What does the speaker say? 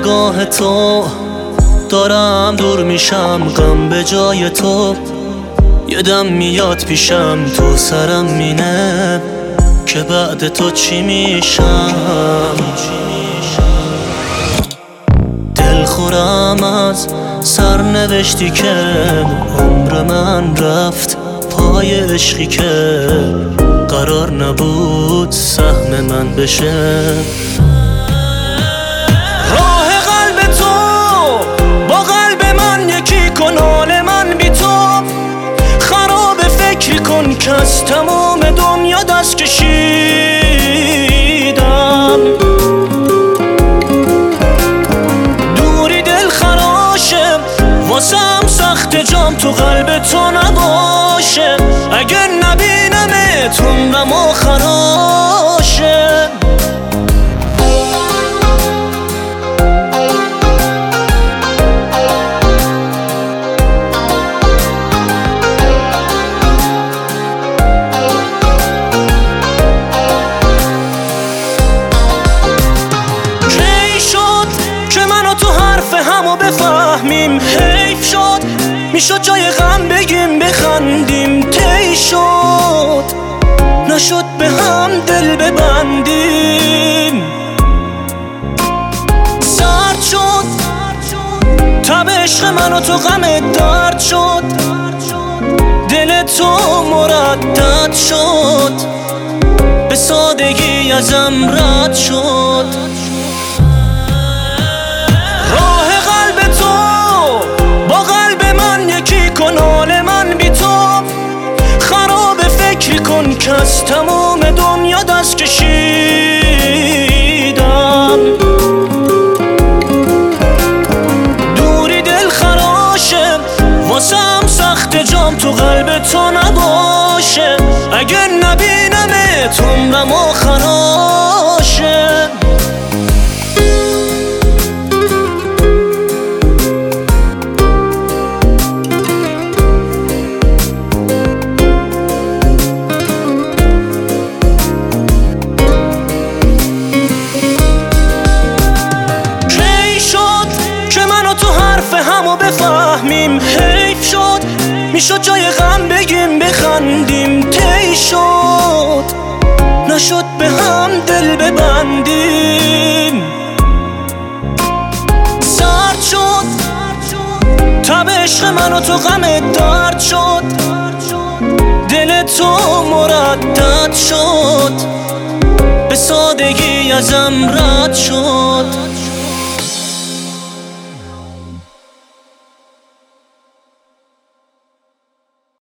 نگاه تو دارم دور میشم، غم به جای تو یه دم میاد پیشم، تو سرم مینه که بعد تو چی میشم. دلخورم از سرنوشتی که عمر من رفت پای عشقی که قرار نبود سهم من بشه. راه قلب تو با قلب من یکی کن، حال من بی تو خراب، فکر کن که از تمام دنیا دست کشیدم. دوری دل خراشه واسم سخت، جام تو قلب تو نباشه، اگر نبینمت عمرم خراشه. همو بفهمیم حیف شد، میشد جای غم بگیم بخندیم، طی شد نشد به هم دل ببندیم. سرد شد تب عشق من و تو غم درد شد، دل تو مردد شد به سادگی ازم رد شد. حال من بی تو خراب، فکر کن که از تمام دنیا دست کشیدم. دوری دل خراشه واسم سخت، جام تو قلب تو نباشه، اگر نبینمت عمرم خراشه. همو بفهمیم حیف شد، میشد جای غم بگیم بخندیم، طی شد نشد به هم دل ببندیم. سرد شد تب عشق من و تو غم درد شد، دل تو مردد شد به سادگی ازم رد شد.